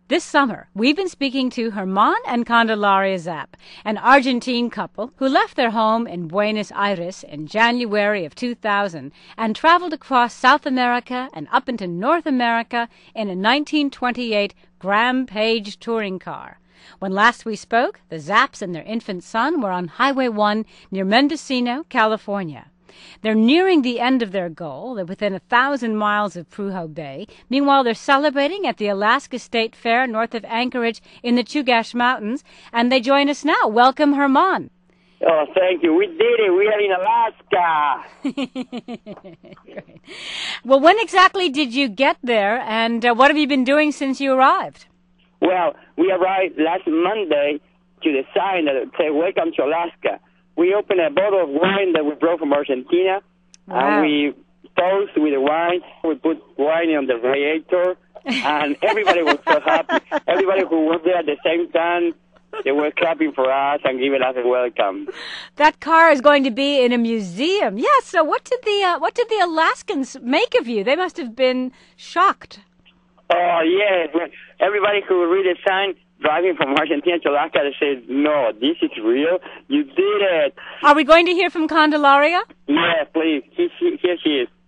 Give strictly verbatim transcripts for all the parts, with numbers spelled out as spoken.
This summer, we've been speaking to Germán and Candelaria Zapp, an Argentine couple who left their home in Buenos Aires in January of two thousand and traveled across South America and up into North America in a nineteen twenty-eight Graham Page touring car. When last we spoke, the Zapps and their infant son were on Highway one near Mendocino, California. They're nearing the end of their goal. They're within a thousand miles of Prudhoe Bay. Meanwhile, they're celebrating at the Alaska State Fair north of Anchorage in the Chugach Mountains, and they join us now. Welcome, Germán. Oh, thank you. We did it. We are in Alaska. Great. Well, when exactly did you get there, and uh, what have you been doing since you arrived? Well, we arrived last Monday to the sign that said, "Welcome to Alaska." We opened a bottle of wine that we brought from Argentina, Wow. and we toast with the wine. We put wine on the radiator, and everybody was so happy. Everybody who was there at the same time, they were clapping for us and giving us a welcome. That car is going to be in a museum. Yes. So, what did the uh, what did the Alaskans make of you? They must have been shocked. Oh, yes. Everybody who read the sign driving from Argentina to Alaska, they said, "No, this is real. You did it." Are we going to hear from Candelaria? Yes, please. Here she, here she is.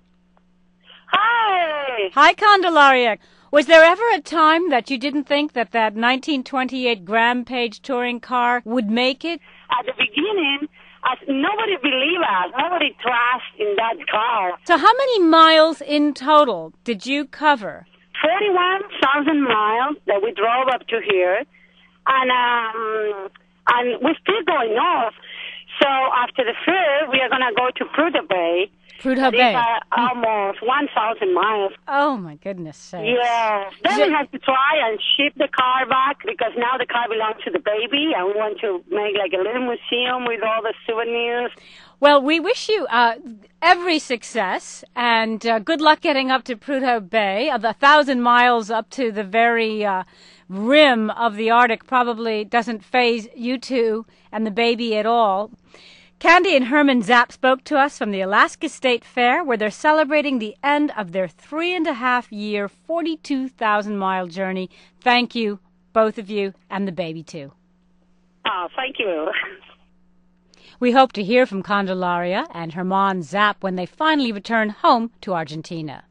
Hi. Hi, Candelaria. Was there ever a time that you didn't think that that nineteen twenty-eight Graham Page touring car would make it? At the beginning, as nobody believed us. Nobody trusted in that car. So how many miles in total did you cover? forty-one thousand miles that we drove up to here, and um, and we're still going north. So after the fair, we are going to go to Prudhoe Bay. Prudhoe These Bay. are almost one thousand miles. Oh, my goodness sakes. Yeah. Then we have to try and ship the car back because now the car belongs to the baby, and we want to make like a little museum with all the souvenirs. Well, we wish you uh, every success and uh, good luck getting up to Prudhoe Bay. Uh, the thousand miles up to the very uh, rim of the Arctic probably doesn't faze you two and the baby at all. Candy and Herman Zapp spoke to us from the Alaska State Fair, where they're celebrating the end of their three and a half year, forty-two thousand mile journey. Thank you, both of you, and the baby too. Oh, thank you. We hope to hear from Candelaria and Germán Zapp when they finally return home to Argentina.